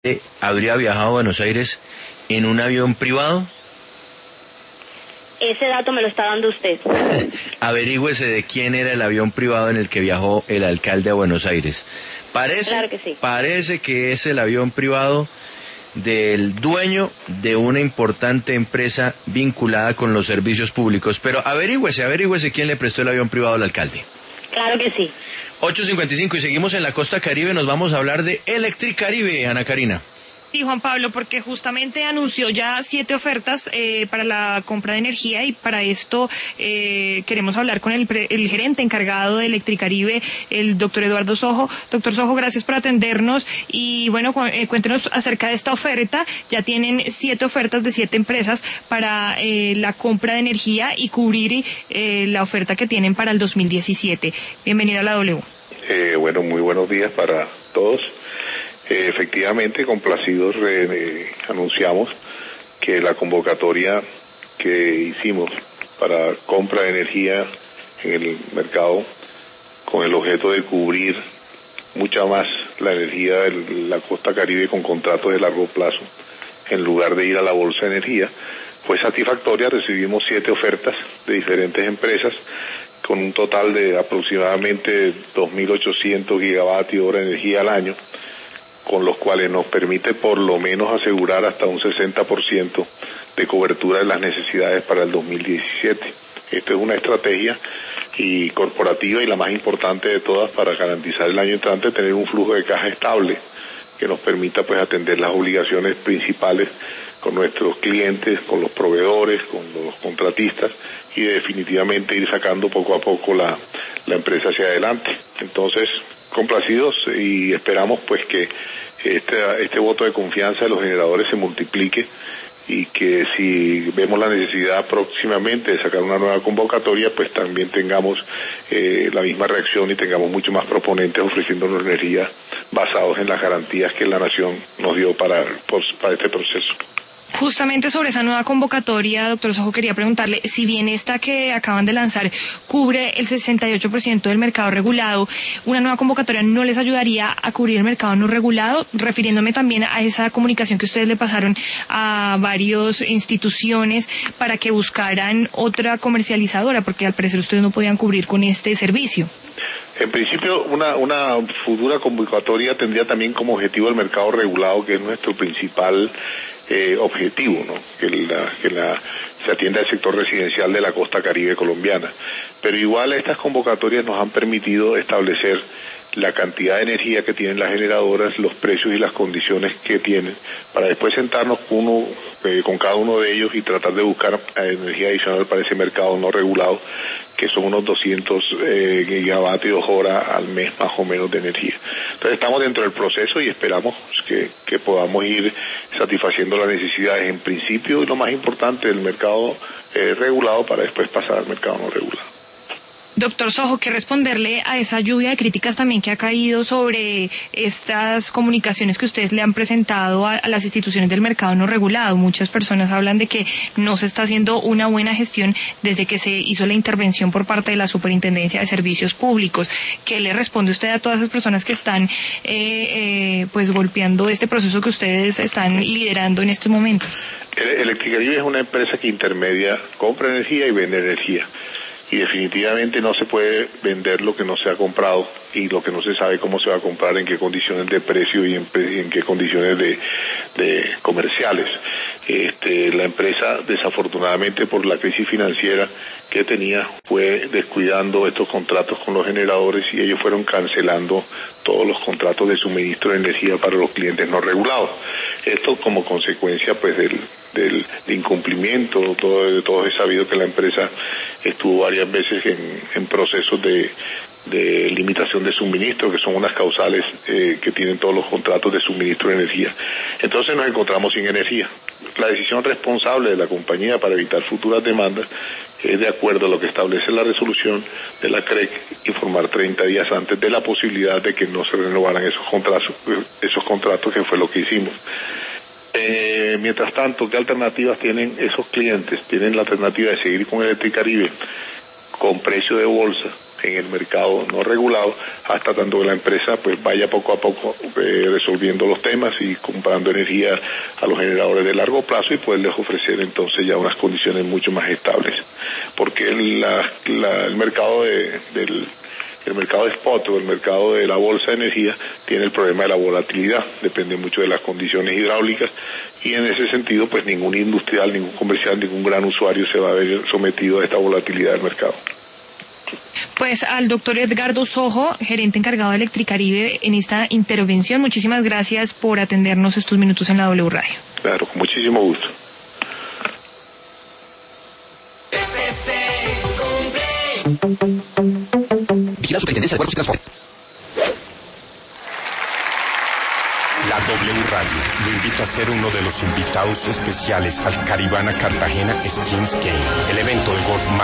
habría viajado a Buenos Aires en un avión privado? Ese dato me lo está dando usted. Averígüese de quién era el avión privado en el que viajó el alcalde a Buenos Aires. Claro que sí. Parece que es el avión privado del dueño de una importante empresa vinculada con los servicios públicos. Pero averígüese quién le prestó el avión privado al alcalde. Claro que sí. 8:55 y seguimos en la costa Caribe, nos vamos a hablar de Electricaribe, Ana Karina. Sí, Juan Pablo, porque justamente anunció ya 7 ofertas para la compra de energía y para esto queremos hablar con el gerente encargado de Electricaribe, el doctor Eduardo Sojo. Doctor Sojo, gracias por atendernos y bueno, cuéntenos acerca de esta oferta. Ya tienen 7 ofertas de 7 empresas para la compra de energía y cubrir la oferta que tienen para el 2017. Bienvenido a la W. Bueno, muy buenos días para todos. Efectivamente, complacidos, anunciamos que la convocatoria que hicimos para compra de energía en el mercado con el objeto de cubrir mucha más la energía de la costa Caribe con contratos de largo plazo, en lugar de ir a la bolsa de energía, fue satisfactoria. Recibimos 7 ofertas de diferentes empresas con un total de aproximadamente 2.800 gigavatios hora de energía al año, con los cuales nos permite por lo menos asegurar hasta un 60% de cobertura de las necesidades para el 2017. Esto es una estrategia corporativa y la más importante de todas para garantizar el año entrante tener un flujo de caja estable que nos permita pues atender las obligaciones principales con nuestros clientes, con los proveedores, con los contratistas y definitivamente ir sacando poco a poco la empresa hacia adelante. Entonces, complacidos y esperamos pues que este voto de confianza de los generadores se multiplique y que si vemos la necesidad próximamente de sacar una nueva convocatoria, pues también tengamos la misma reacción y tengamos mucho más proponentes ofreciéndonos energía basados en las garantías que la Nación nos dio para este proceso. Justamente sobre esa nueva convocatoria, doctor Sojo, quería preguntarle, si bien esta que acaban de lanzar cubre el 68% del mercado regulado, ¿una nueva convocatoria no les ayudaría a cubrir el mercado no regulado? Refiriéndome también a esa comunicación que ustedes le pasaron a varias instituciones para que buscaran otra comercializadora, porque al parecer ustedes no podían cubrir con este servicio. En principio, una futura convocatoria tendría también como objetivo el mercado regulado, que es nuestro principal objetivo, ¿no? Que se atienda al sector residencial de la costa Caribe colombiana. Pero igual estas convocatorias nos han permitido establecer la cantidad de energía que tienen las generadoras, los precios y las condiciones que tienen, para después sentarnos con cada uno de ellos y tratar de buscar energía adicional para ese mercado no regulado, que son unos 200 gigavatios hora al mes más o menos de energía. Entonces estamos dentro del proceso y esperamos que podamos ir satisfaciendo las necesidades en principio y lo más importante del mercado regulado para después pasar al mercado no regulado. Doctor Sojo, ¿qué responderle a esa lluvia de críticas también que ha caído sobre estas comunicaciones que ustedes le han presentado a las instituciones del mercado no regulado? Muchas personas hablan de que no se está haciendo una buena gestión desde que se hizo la intervención por parte de la Superintendencia de Servicios Públicos. ¿Qué le responde usted a todas esas personas que están pues golpeando este proceso que ustedes están liderando en estos momentos? Electricaribe es una empresa que intermedia, compra energía y vende energía. Y definitivamente no se puede vender lo que no se ha comprado y lo que no se sabe cómo se va a comprar, en qué condiciones de precio y en qué condiciones de comerciales. La empresa, desafortunadamente por la crisis financiera que tenía, fue descuidando estos contratos con los generadores y ellos fueron cancelando todos los contratos de suministro de energía para los clientes no regulados. Esto como consecuencia pues del incumplimiento, todo es sabido que la empresa estuvo varias veces en procesos de limitación de suministro, que son unas causales que tienen todos los contratos de suministro de energía. Entonces nos encontramos sin energía. La decisión responsable de la compañía para evitar futuras demandas es, de acuerdo a lo que establece la resolución de la CREC, informar 30 días antes de la posibilidad de que no se renovaran esos contratos, que fue lo que hicimos. Mientras tanto, ¿qué alternativas tienen esos clientes? Tienen la alternativa de seguir con Electricaribe con precio de bolsa en el mercado no regulado, hasta tanto que la empresa pues vaya poco a poco resolviendo los temas y comprando energía a los generadores de largo plazo y poderles ofrecer entonces ya unas condiciones mucho más estables, porque el mercado el mercado de spot o el mercado de la bolsa de energía tiene el problema de la volatilidad, depende mucho de las condiciones hidráulicas, y en ese sentido pues ningún industrial, ningún comercial, ningún gran usuario se va a ver sometido a esta volatilidad del mercado. Pues al doctor Edgardo Sojo, gerente encargado de Electricaribe, en esta intervención, muchísimas gracias por atendernos estos minutos en la W Radio. Claro, con muchísimo gusto. Vigila Superintendencia de Puertos y Transporte. La W Radio lo invita a ser uno de los invitados especiales al Caribana Cartagena Skins Game, el evento de golf más